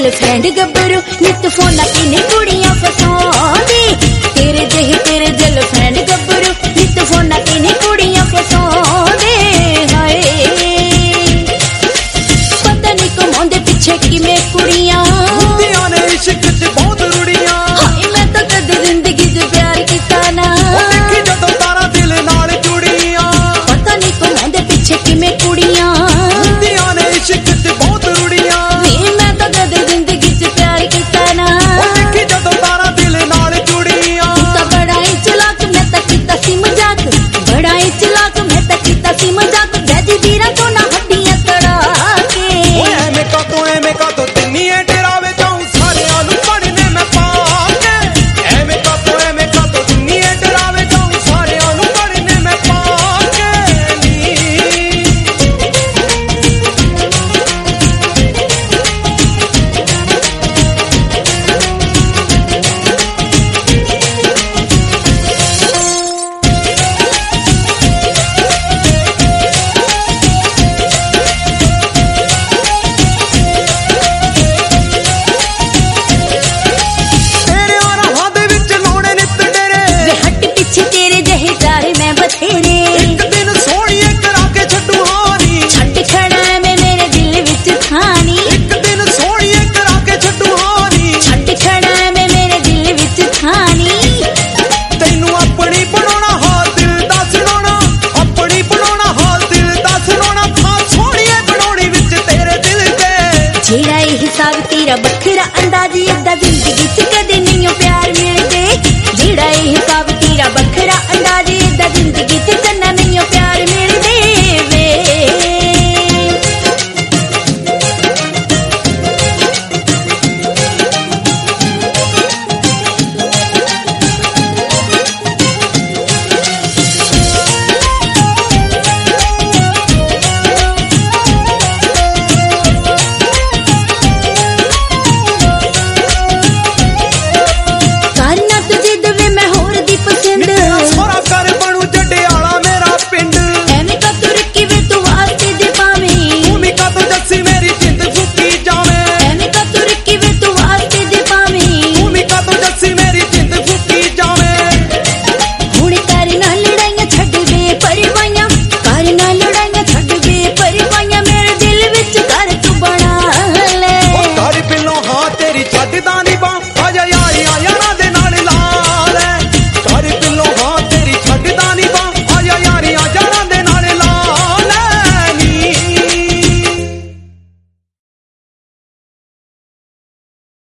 girlfriend गब्बरू नित फोना ते ने कुड़ियां फसांदे तेरे गर्लफ्रेंड गब्बरू नित फोना ते ने कुड़ियां फसांदे हाय पता नहीं कमांदे पिछे किवें कुड़ियां मुंडियां ने इश्क च बहुत रुड़ियां हाय मैं तो कदे जिंदगी च प्यार कीता ना देखी जदों तारा दिल नाल जुड़ियां पता नहीं कमांदे पिछे किवें कुड़ियां मुंडियां ने इश्क च बहुत रुड़ियां मैं तो कदे जिंदगी च प्यार कीता ना देखी जदों तारा दिल नाल जुड़ियां तो बड़ा ही चलाक मैं तो कीता सी मजाक बड़ा ही चलाक मैं तो कीता सी मजाक गैदी दीरा तो ना हड्डियां तड़ा के एवें का तो तिन्नी डरावे जाऊं सारियां नूं पढ़ने मैं पाके एवें का तो तिन्नी डरावे जाऊं सारियां नूं पढ़ने मैं पाके तेरे और राहां दे विच लाउणे नित डेरे वे हट पीछे तेरे जहे चारे मैं बथेरे एक दिन सोहणीए करा के छड्डू हानी छट खड़ा मैं मेरे दिल विच थानी एक दिन सोहणीए करा के छड्डू हानी छट खड़ा मैं मेरे दिल विच थानी तैनू अपनी बनाउणा हाल दिल दा सुणाउणा अपनी बनाउणा हाल दिल दा सुणाउणा थां सोहणीए बनाउणी विच तेरे दिल दे जेड़ा ये हिसाब तेरा बखरा अंदाजी इदा जिंदगी च कदे नहीं प्यार मिलदे जेड़ा ये हिसाब तेरा बखरा अंदाजी इदा जिंदगी च